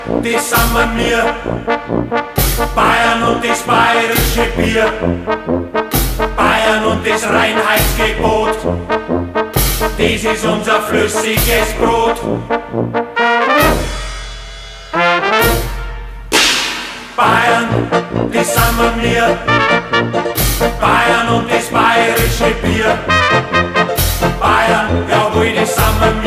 das sind wir, Bayern und das bayerische Bier, Bayern und das Reinheitsgebot, das ist unser flüssiges Brot. Bayern, das sind wir, Bayern und das bayerische Bier, Bayern, jawohl, das sind wir.